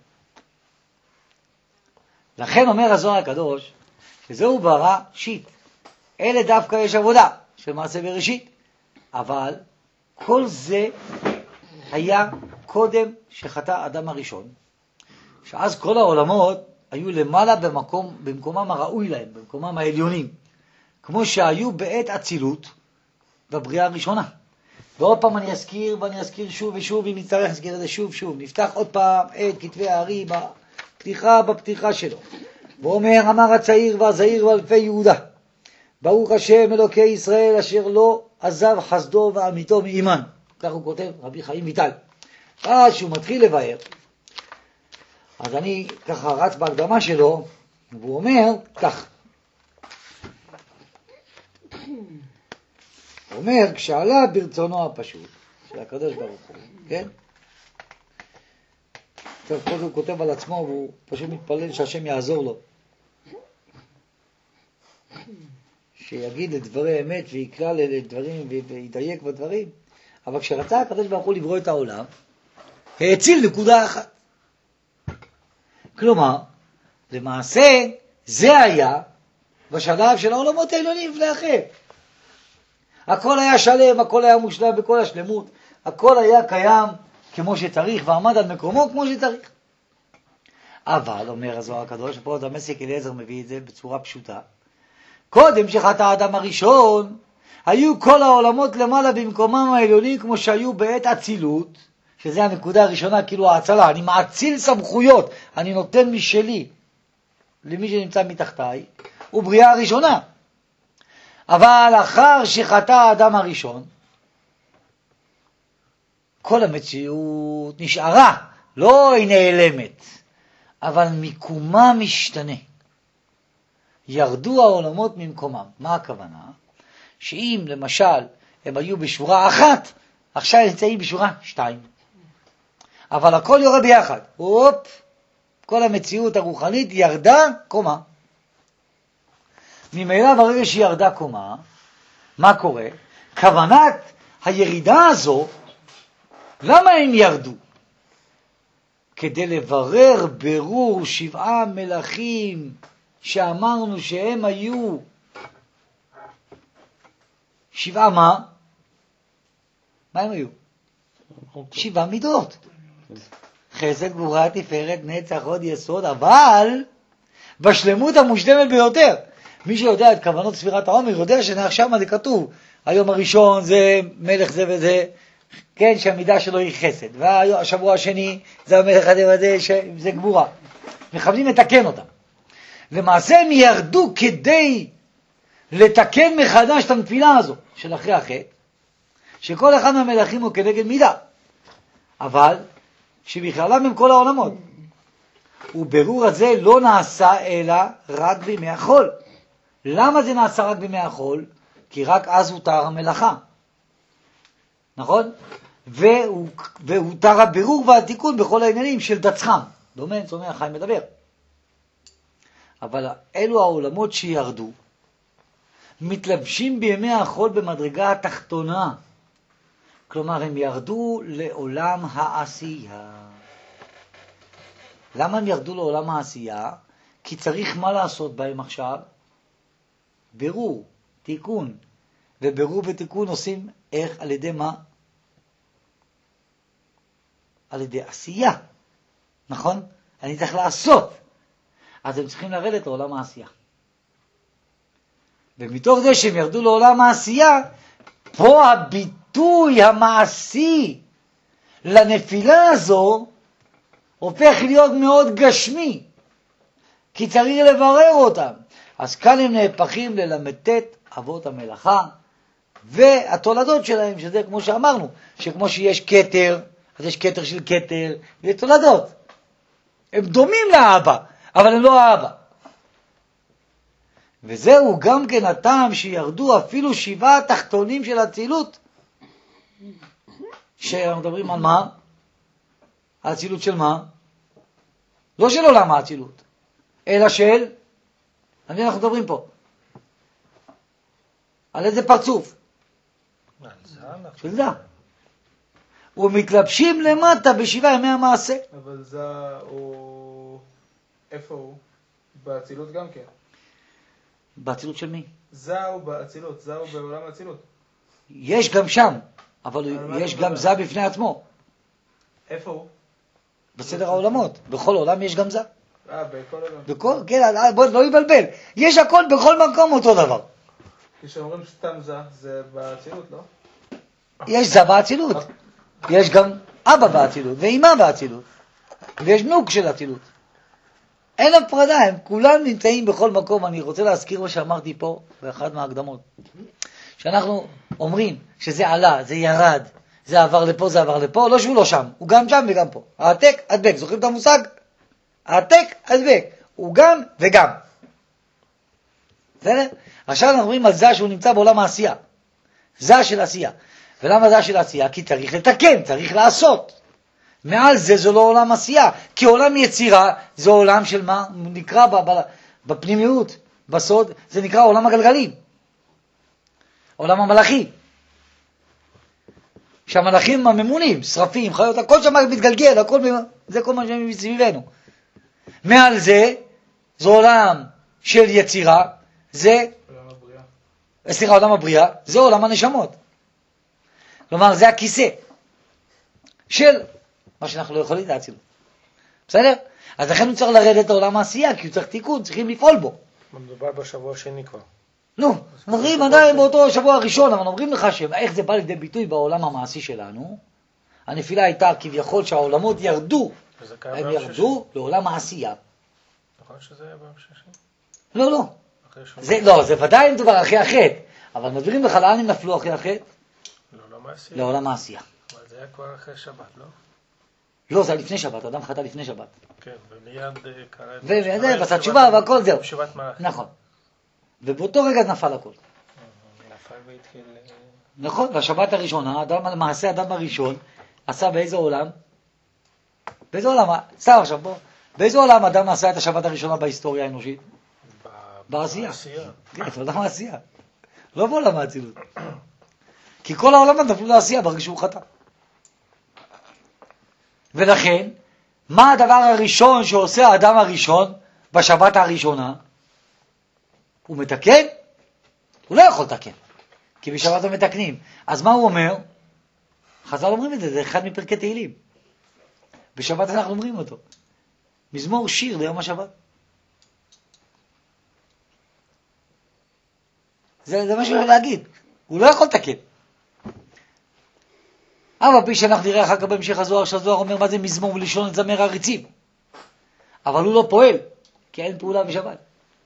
לכן אומר הזוהר הקדוש, שזהו ברא שיט. אלה דווקא יש עבודה של מעשה בראשית. אבל כל זה היה קודם שחטא אדם הראשון. שאז כל העולמות היו למעלה במקומם הראוי להם, במקומם העליונים. כמו שהיו בעת אצילות בבריאה הראשונה. ועוד פעם אני אזכיר שוב ושוב, אם נצטרך להזכיר את זה שוב. נפתח עוד פעם את כתבי הארי פתיחה בפתיחה שלו. ואומר, אמר הצעיר והזעיר ואלפי יהודה, ברוך השם אלוקי ישראל אשר לא עזב חסדו ואמיתו מאימן. כך הוא כותב רבי חיים ויטל. אז שהוא מתחיל לבאר, אז אני ככה רץ בהקדמה שלו, והוא אומר כך. הוא אומר, כשעלה ברצונו הפשוט של הקדוש ברוך הוא, כן? טוב, כל זה הוא כותב על עצמו, והוא פשוט מתפלל שהשם יעזור לו. שיגיד לדברי אמת ויקרא לדברים וידייק בדברים. אבל כשרצה הקדוש ברוך הוא לברוא את העולם, האציל נקודה אחת. כלומר, למעשה זה היה בשלב של העולמות העליונים לפני אחר. הכל היה שלם, הכל היה מושלם בכל השלמות, הכל היה קיים כמו שצריך ועמד על מקומו כמו שצריך. אבל, אומר הזוהר הקדוש, פה עוד המסיק אליעזר מביא את זה בצורה פשוטה, קודם שחטא האדם הראשון, היו כל העולמות למעלה במקומם העליונים כמו שהיו בעת אצילות, שזה הנקודה הראשונה, כאילו ההצלה, אני מאציל סמכויות, אני נותן משלי למי שנמצא מתחתיי, הוא בריאה הראשונה. אבל אחר שחטא האדם הראשון, כל המציאות נשארה, לא היא נעלמת, אבל מיקומה משתנה. ירדו העולמות ממקומם. מה הכוונה? שאם למשל הם היו בשורה אחת, עכשיו הם נמצאים בשורה 2. אבל הכל יורה ביחד. כל המציאות הרוחנית ירדה קומה. ממילא ברגע שהיא ירדה קומה, מה קורה? כוונת הירידה הזו, למה הם ירדו? כדי לברר ברור 7 מלאכים שאמרנו שהם היו 7 מה? מה הם היו? 7 מידות. חסד, גבורה, תפארת, נצח, הוד, יסוד, אבל בשלמות המושלמת ביותר. מי שיודע את כוונות ספירת העומר יודע שעכשיו מה זה כתוב. היום הראשון זה מלך זה וזה, כן, שהמידה שלו היא חסד. והשבוע השני זה המלך הזה וזה, זה גבורה. מכבדים לתקן אותם. למעשה הם ירדו כדי לתקן מחדש את הנפילה הזו של אחרי החטא, שכל אחד מהמלכים הוא כנגד מידה. אבל שבכללם הם כל העולמות. וברור הזה לא נעשה אלא רק בימי החול. למה זה נעשה רק בימי החול? כי רק אז הותר המלאכה. נכון? והותר הבירור והתיקון בכל העניינים של דצחם. דומה, צומח, חי מדבר. אבל אלו העולמות שירדו, מתלבשים בימי החול במדרגה התחתונה. כלומר, הם ירדו לעולם העשייה. למה הם ירדו לעולם העשייה? כי צריך מה לעשות בהם עכשיו? בירור, תיקון. ובירור ותיקון עושים איך? על ידי מה? על ידי עשייה. נכון? אני צריך לעשות. אז הם צריכים לרדת לעולם העשייה. ומתוך זה שהם ירדו לעולם העשייה, פה הביטוי המעשי לנפילה הזו הופך להיות מאוד גשמי, כי צריך לברר אותם. אז כאן הם נהפכים ללמדת אבות המלאכה, והתולדות שלהם, שזה כמו שאמרנו, שכמו שיש כתר, אז יש כתר של כתר, ויש תולדות. הם דומים לאבא, אבל הם לא האבא. וזהו גם כן הטעם שירדו אפילו 7 תחתונים של הצילות. שאנחנו מדברים על מה? הצילות של מה? לא של עולם הצילות, אלא של, אנחנו מדברים פה. על איזה פרצוף? של זה. ומתלבשים למטה ב7 ימי המעשה. אבל זה הוא... איפה הוא? באצילות גם כן. באצילות של מי? זה הוא באצילות, זה הוא בעולם האצילות. יש גם שם, אבל יש גם זה בפני עצמו. איפה הוא? בסדר העולמות. בכל עולם יש גם זה. בכל עולם. כן, בוא לא יבלבל. יש הכל בכל מקום אותו דבר. כשאומרים סתם זה באצילות, לא? יש זה באצילות. יש גם אבא באצילות, ואמא באצילות. ויש נוק של אצילות. אין הפרדה, הם כולם נמצאים בכל מקום. אני רוצה להזכיר מה שאמרתי פה באחת מההקדמות. שאנחנו אומרים שזה עלה, זה ירד, זה עבר לפה, זה עבר לפה, לא שהוא לא שם, הוא גם שם וגם פה. העתק, הדבק, זוכרים את המושג? העתק, הדבק, הוא גם וגם. בסדר? עכשיו אנחנו אומרים על זה שהוא נמצא בעולם העשייה. זה של עשייה. ולמה זה של עשייה? כי צריך לתקן, צריך לעשות. מעל זה לא עולם עשייה, כי עולם יצירה זה עולם של מה? נקרא בפנימיות, בסוד, זה נקרא עולם הגלגלים. עולם המלאכי. שהמלאכים הממונים, שרפים, חיות, הכל שם מתגלגל, הכל, זה כל מה שמסביבנו. מעל זה, זה עולם של יצירה, זה עולם הבריאה, זה עולם הנשמות. כלומר, זה הכיסא של מה שאנחנו לא יכולים להציל. בסדר? אז לכן הוא צריך לרדת לעולם העשייה, כי הוא צריך תיקון, צריכים לפעול בו. מדובר בשבוע השני כבר. נו, אומרים עדיין באותו שבוע הראשון, אבל אומרים לך איך זה בא לידי ביטוי בעולם המעשי שלנו. הנפילה הייתה כביכול שהעולמות ירדו, הם ירדו לעולם העשייה. נכון שזה היה ביום שישי? לא, לא. זה ודאי מדובר אחרי החטא, אבל מדברים לך לאן הם נפלו אחרי החטא? לעולם העשייה. אבל זה היה כבר אחרי שבת, לא? לא, זה היה לפני שבת, אדם חטא לפני שבת. כן, ומיד קרה... וזה, ועשה תשובה והכל זהו. שבת מלאכים. נכון. ובאותו רגע נפל הכל. נפל והתחיל... נכון, והשבת הראשונה, למעשה האדם הראשון, עשה באיזה עולם? באיזה עולם? סתם עכשיו בוא. באיזה עולם אדם עשה את השבת הראשונה בהיסטוריה האנושית? בעשייה. כן, בעולם העשייה. לא בעולם האצילות. כי כל העולם נפלו לעשייה ברגע שהוא חטא. ולכן, מה הדבר הראשון שעושה האדם הראשון בשבת הראשונה? הוא מתקן? הוא לא יכול לתקן, כי בשבת הם מתקנים. אז מה הוא אומר? חז"ל אומרים את זה, זה אחד מפרקי תהילים. בשבת אנחנו אומרים אותו. מזמור שיר ליום השבת. זה מה שהוא יכול להגיד. הוא לא יכול לתקן. אבל פי שאנחנו נראה אחר כך בהמשך הזוהר, שהזוהר אומר מה זה מזמור בלשון לזמר העריצים. אבל הוא לא פועל, כי אין פעולה בשבת.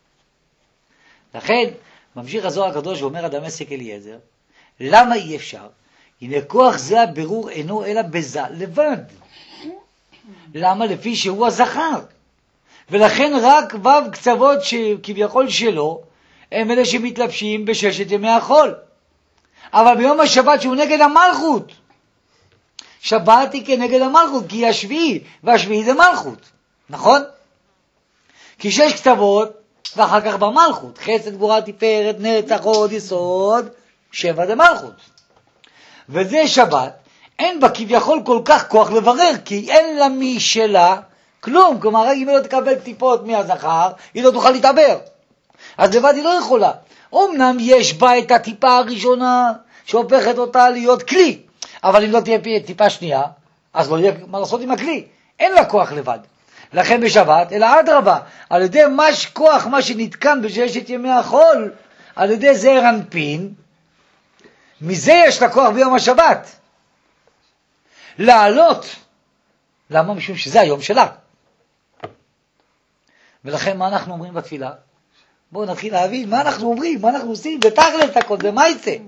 לכן, ממשיך הזוהר הקדוש ואומר הדמשק אליעזר, למה אי אפשר? הנה כוח זה הבירור אינו אלא בזה לבד. למה? לפי שהוא הזכר. ולכן רק וו קצוות שכביכול שלו, הם אלה שמתלבשים בששת ימי החול. אבל ביום השבת שהוא נגד המלכות, שבת היא כנגד המלכות, כי היא השביעי, והשביעי זה מלכות, נכון? כי 6 כתבות, ואחר כך במלכות, חסד גבורה תפארת נצח הוד יסוד, 7 זה מלכות. וזה שבת, אין בה כביכול כל כך כוח לברר, כי אין לה משלה כלום. כלומר, אם היא לא תקבל טיפות מהזכר, היא לא תוכל להתעבר. אז לבד היא לא יכולה. אמנם יש בה את הטיפה הראשונה, שהופכת אותה להיות כלי. אבל אם לא תהיה טיפה שנייה, אז לא יהיה מה לעשות עם הכלי. אין לה כוח לבד. לכן בשבת, אלא אדרבה, על ידי כוח מה שנתקן בששת ימי החול, על ידי זעיר אנפין, מזה יש לה כוח ביום השבת. לעלות. למה? משום שזה היום שלה. ולכן מה אנחנו אומרים בתפילה? בואו נתחיל להבין מה אנחנו אומרים, מה אנחנו עושים, בתכלת הכל, זה מה יצא?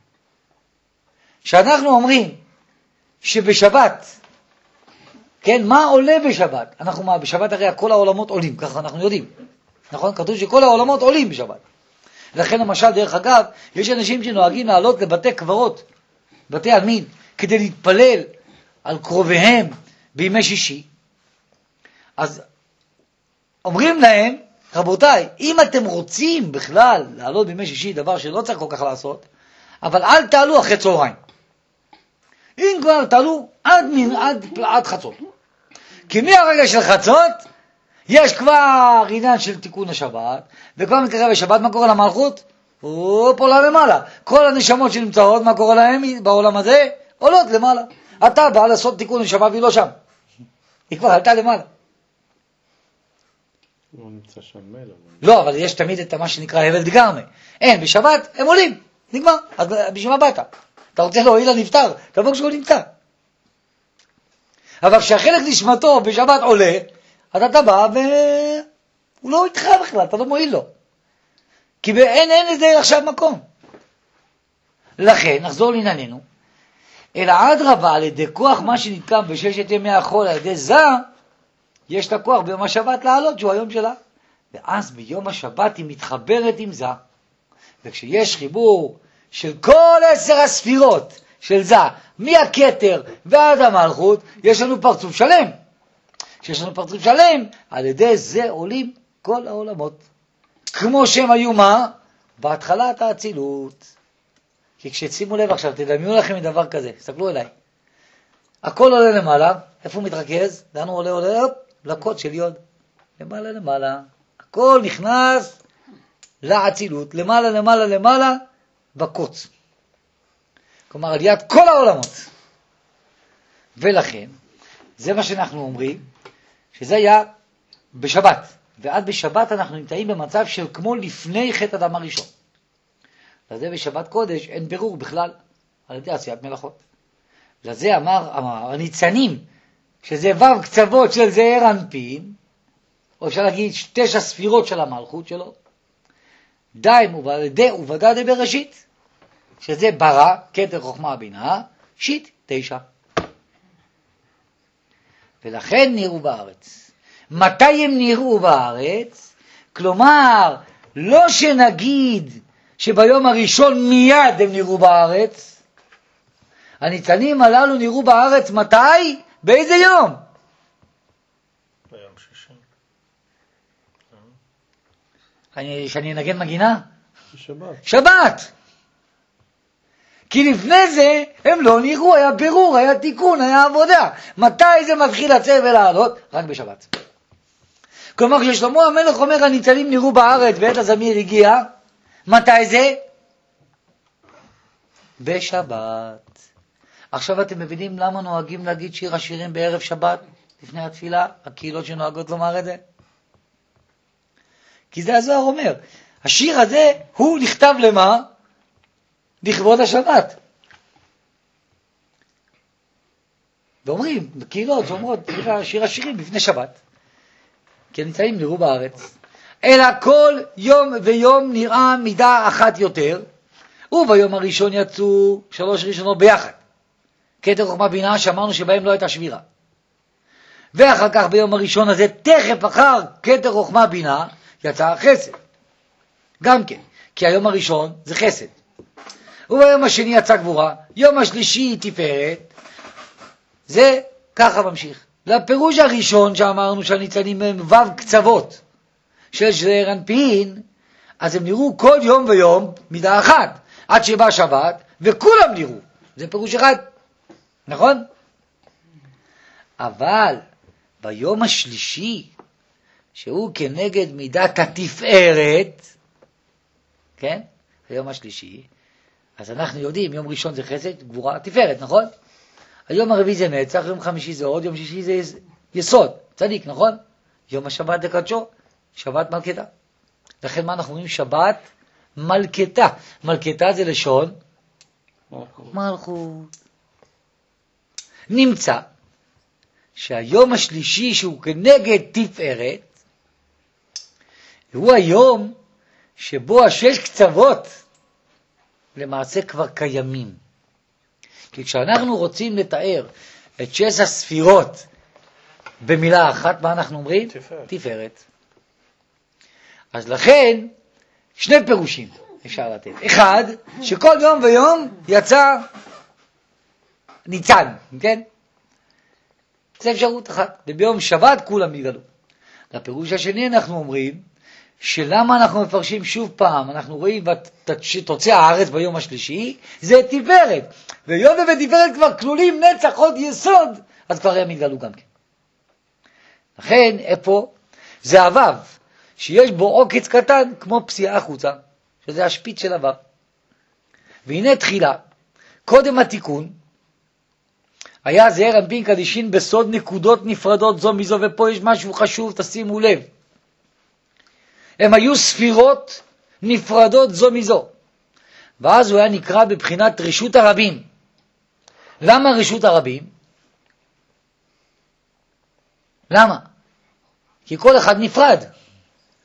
שאנחנו אומרים שבשבת, כן, מה עולה בשבת? אנחנו מה, בשבת הרי כל העולמות עולים, ככה אנחנו יודעים. נכון? כתוב שכל העולמות עולים בשבת. לכן למשל, דרך אגב, יש אנשים שנוהגים לעלות לבתי קברות, בתי עלמין, כדי להתפלל על קרוביהם בימי שישי. אז אומרים להם, רבותיי, אם אתם רוצים בכלל לעלות בימי שישי, דבר שלא צריך כל כך לעשות, אבל אל תעלו אחרי צהריים. אם כבר תעלו עד חצות. כי מהרגע של חצות, יש כבר עניין של תיקון השבת, וכבר מתקרב השבת, מה קורה למלכות? הוא עולה למעלה. כל הנשמות שנמצאות, מה קורה להם בעולם הזה? עולות למעלה. אתה בא לעשות תיקון השבת והיא לא שם. היא כבר עלתה למעלה. לא נמצא שם מלא. לא, אבל יש תמיד את מה שנקרא הבל דגרמה. אין, בשבת הם עולים. נגמר. אז בשביל מה באת? אתה רוצה להועיל לנפטר, תבוא כשהוא נמצא. אבל כשהחלק נשמתו בשבת עולה, אז אתה בא הוא לא איתך בכלל, אתה לא מועיל לו. כי אין לזה עכשיו מקום. לכן, נחזור לענייננו, אלא אדרבה, על ידי כוח מה שנתקם בששת ימי החול, על ידי זה, יש לה כוח ביום השבת לעלות, שהוא היום שלה. ואז ביום השבת היא מתחברת עם זה. וכשיש חיבור של כל 10 הספירות של זה, מהכתר ועד המלכות, יש לנו פרצוף שלם. כשיש לנו פרצוף שלם, על ידי זה עולים כל העולמות. כמו שהם היו מה? בהתחלת האצילות. כי כששימו לב עכשיו, תדמיינו לכם מדבר כזה, תסתכלו אליי. הכל עולה למעלה, איפה הוא מתרכז? לאן הוא עולה? לקוד של יוד. למעלה. הכל נכנס לאצילות, למעלה, בקוץ. כלומר, על יד כל העולמות. ולכן, זה מה שאנחנו אומרים, שזה היה בשבת. ועד בשבת אנחנו נמצאים במצב של כמו לפני חטא אדם הראשון. לזה בשבת קודש אין בירור בכלל על ידי עשיית מלאכות. לזה אמר הניצנים, שזה וו קצוות של זעיר אנפין, או אפשר להגיד 9 ספירות של המלכות שלו, דיים ובדע בראשית, שזה ברא, כתר חוכמה בינה, שיט 9. ולכן נראו בארץ. מתי הם נראו בארץ? כלומר, לא שנגיד שביום הראשון מיד הם נראו בארץ. הניצנים הללו נראו בארץ מתי? באיזה יום? ביום שישי. שאני אנגן מגינה? בשבת. שבת. כי לפני זה הם לא נראו, היה בירור, היה תיקון, היה עבודה. מתי זה מתחיל לצאת ולעלות? רק בשבת. כלומר, כששלמה המלך אומר הניצנים נראו בארץ ועת הזמיר הגיע, מתי זה? בשבת. עכשיו אתם מבינים למה נוהגים להגיד שיר השירים בערב שבת לפני התפילה? הקהילות שנוהגות לומר את זה? כי זה הזוהר אומר. השיר הזה הוא נכתב למה? לכבוד השבת. ואומרים, בקהילות שאומרות שיר השירים לפני שבת. כי הניצנים נראו בארץ. אלא כל יום ויום נראה מידה אחת יותר, וביום הראשון יצאו 3 ראשונות ביחד. כתר חוכמה בינה שאמרנו שבהם לא הייתה שבירה. ואחר כך ביום הראשון הזה, תכף אחר כתר חוכמה בינה, יצא החסד. גם כן, כי היום הראשון זה חסד. וביום השני יצא גבורה, יום השלישי תפארת, זה ככה ממשיך. לפירוש הראשון שאמרנו שהניצנים הם וו קצוות של זעיר אנפין, אז הם נראו כל יום ויום מידה אחת, עד שבא שבת, וכולם נראו. זה פירוש אחד, נכון? אבל ביום השלישי, שהוא כנגד מידת התפארת, כן? היום השלישי, אז אנחנו יודעים, יום ראשון זה חסד, גבורה, תפארת, נכון? היום הרביעי זה נצח, יום חמישי זה עוד, יום שישי זה יסוד, צדיק, נכון? יום השבת זה קדשו, שבת מלכתה. לכן מה אנחנו אומרים? שבת מלכתה. מלכתה זה לשון מלכות. נמצא שהיום השלישי שהוא כנגד תפארת, הוא היום שבו 6 קצוות למעשה כבר קיימים. כי כשאנחנו רוצים לתאר את 6 הספירות במילה אחת, מה אנחנו אומרים? תפארת. אז לכן, 2 פירושים אפשר לתת. אחד, שכל יום ויום יצא ניצן, כן? זה אפשרות אחת. וביום שבת כולם יגלו. לפירוש השני אנחנו אומרים, שלמה אנחנו מפרשים שוב פעם, אנחנו רואים שתוצא הארץ ביום השלישי, זה תפארת. ויום ותפארת כבר כלולים נצח עוד יסוד, אז כבר הם יתגלו גם כן. לכן, איפה? זה הוו, שיש בו עוקץ קטן, כמו פסיעה החוצה, שזה השפיץ של הוו. והנה תחילה, קודם התיקון, היה זעיר אנפין קדישין בסוד נקודות נפרדות זו מזו, ופה יש משהו חשוב, תשימו לב. הם היו ספירות נפרדות זו מזו. ואז הוא היה נקרא בבחינת רשות הרבים. למה רשות הרבים? למה? כי כל אחד נפרד.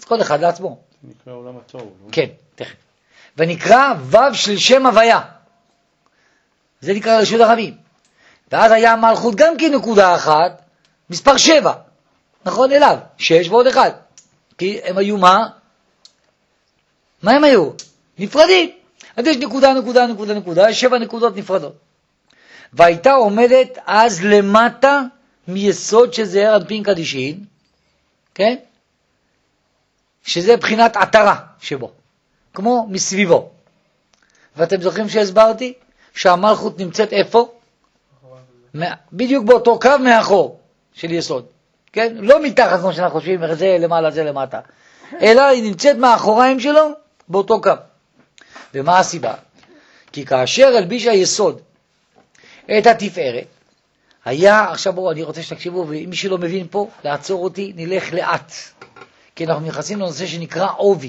כל אחד לעצמו. זה נקרא עולם התוהו. לא? כן, תכף. ונקרא וו של שם הוויה. זה נקרא רשות הרבים. ואז היה המלכות גם כן נקודה אחת, מספר 7. נכון אליו, 6 ועוד 1. כי הם היו מה? מה הם היו? נפרדים. אז יש נקודה, נקודה, נקודה, נקודה, 7 נקודות נפרדות. והייתה עומדת אז למטה מיסוד של זעיר אנפין קדישין, כן? שזה בחינת עטרה שבו, כמו מסביבו. ואתם זוכרים שהסברתי שהמלכות נמצאת איפה? בדיוק באותו קו מאחור של יסוד, כן? לא מתחת כמו שאנחנו חושבים, זה למעלה, זה למטה, אלא היא נמצאת מאחוריים שלו באותו קו. ומה הסיבה? כי כאשר הלביש היסוד את התפארת, היה, עכשיו בואו, אני רוצה שתקשיבו, ואם מי שלא מבין פה, לעצור אותי, נלך לאט. כי אנחנו נכנסים לנושא שנקרא עובי.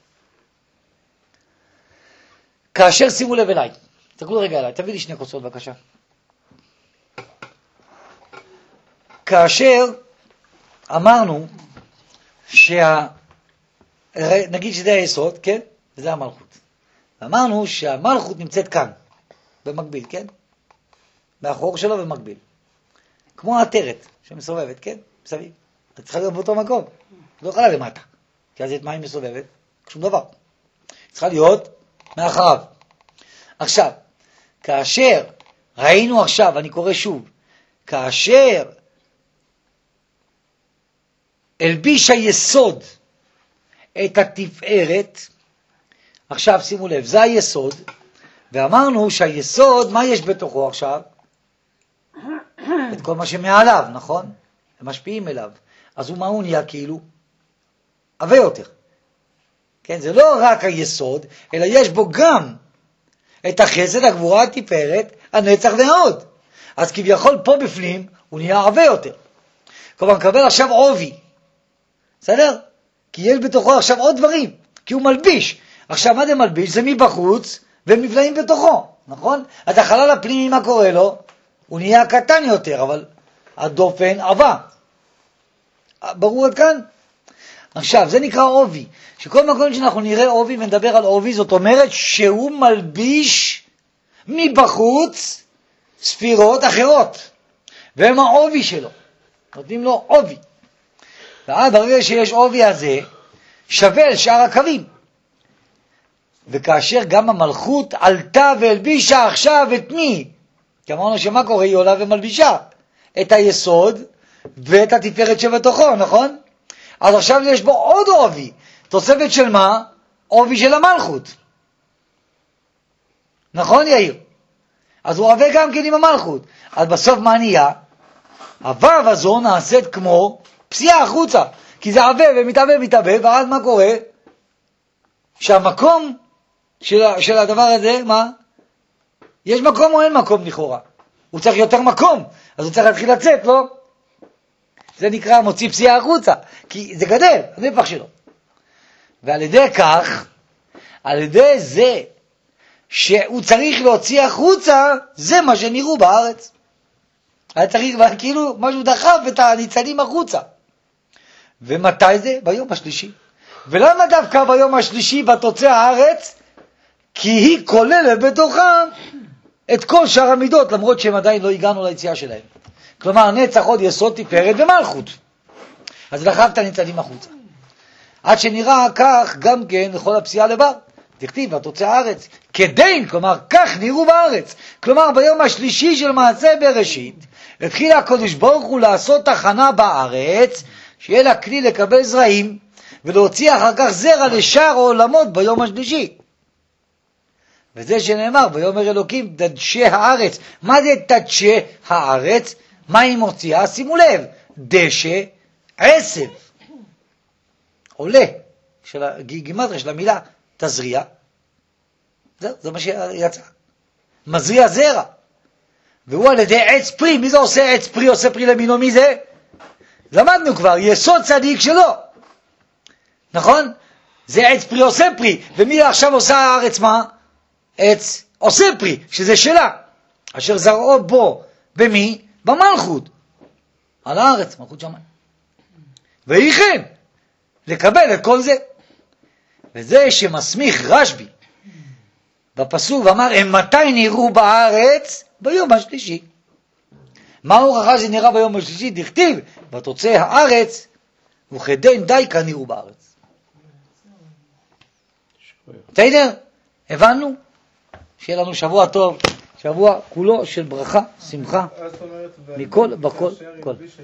כאשר, שימו לב אליי, תקלו רגע אליי, תביא לי 2 כוסות בבקשה. כאשר אמרנו נגיד שזה היסוד, כן? וזה המלכות. אמרנו שהמלכות נמצאת כאן, במקביל, כן? מאחור שלו במקביל. כמו העטרת שמסובבת, כן? מסביב. אתה צריכה להיות באותו מקום. לא יכולה למטה. כי אז את מה היא מסובבת? שום דבר. צריכה להיות מאחריו. עכשיו, כאשר ראינו עכשיו, אני קורא שוב, כאשר הלביש היסוד את התפארת, עכשיו שימו לב, זה היסוד, ואמרנו שהיסוד, מה יש בתוכו עכשיו? את כל מה שמעליו, נכון? הם משפיעים אליו. אז הוא מה הוא נהיה כאילו? עבה יותר. כן, זה לא רק היסוד, אלא יש בו גם את החסד, הגבורה, התפארת, הנצח וההוד. אז כביכול פה בפנים הוא נהיה עבה יותר. כלומר, מקבל עכשיו עובי. בסדר? כי יש בתוכו עכשיו עוד דברים, כי הוא מלביש. עכשיו מה זה מלביש? זה מבחוץ ומבלעים בתוכו, נכון? אז החלל הפנימי, מה קורה לו? הוא נהיה קטן יותר, אבל הדופן עבה. ברור עד כאן? עכשיו, זה נקרא עובי. שכל מקום שאנחנו נראה עובי ונדבר על עובי, זאת אומרת שהוא מלביש מבחוץ ספירות אחרות. והם העובי שלו. נותנים לו עובי. ואז ברגע שיש עובי הזה, שווה אל שאר הקווים. וכאשר גם המלכות עלתה והלבישה עכשיו את מי? כי אמרנו שמה קורה? היא עולה ומלבישה את היסוד ואת התפארת שבתוכו, נכון? אז עכשיו יש בו עוד עובי. תוספת של מה? עובי של המלכות. נכון יאיר? אז הוא עווה גם כן עם המלכות. אז בסוף מה נהיה? הוו הזו נעשית כמו פסיעה החוצה. כי זה עווה ומתעווה, ואז מה קורה? שהמקום של הדבר הזה, מה? יש מקום או אין מקום לכאורה? הוא צריך יותר מקום, אז הוא צריך להתחיל לצאת, לא? זה נקרא מוציא פסיעה החוצה, כי זה גדל, הנפח שלו. ועל ידי כך, על ידי זה שהוא צריך להוציא החוצה, זה מה שנראו בארץ. היה צריך, כאילו, משהו דחף את הניצנים החוצה. ומתי זה? ביום השלישי. ולמה דווקא ביום השלישי בתוצא הארץ? כי היא כוללת בתוכה את כל שאר המידות, למרות שהם עדיין לא הגענו ליציאה שלהם. כלומר, נצח, עוד, יסוד, תפארת ומלכות. אז דחף את הניצנים החוצה. עד שנראה כך גם כן לכל הפסיעה לבר. תכתיב, התוצא הארץ. כדין, כלומר, כך נראו בארץ. כלומר, ביום השלישי של מעשה בראשית, התחיל הקדוש ברוך הוא לעשות תחנה בארץ, שיהיה לה כלי לקבל זרעים, ולהוציא אחר כך זרע לשאר העולמות ביום השלישי. וזה שנאמר, ויאמר אלוקים, תדשא הארץ. מה זה תדשא הארץ? מה היא מוציאה? שימו לב, דשא, עשב. עולה, גימטריה של המילה, תזריע. זה מה שיצא. מזריע זרע. והוא על ידי עץ פרי. מי זה עושה עץ פרי? עושה פרי למינו, מי זה? למדנו כבר, יסוד צדיק שלו. נכון? זה עץ פרי עושה פרי. ומי עכשיו עושה הארץ מה? עץ עושה פרי, שזה שלה. אשר זרעו בו. במי? במלכות. על הארץ, מלכות שמיים. ויהי כן. לקבל את כל זה. וזה שמסמיך רשב"י בפסוק ואמר, הם מתי נראו בארץ? ביום השלישי. מה ההוכחה זה נראה ביום השלישי? דכתיב, ותוצא הארץ, וכדין דייקה נראו בארץ. בסדר? הבנו? שיהיה לנו שבוע טוב, שבוע כולו של ברכה, שמחה, מכל, בכל, כל.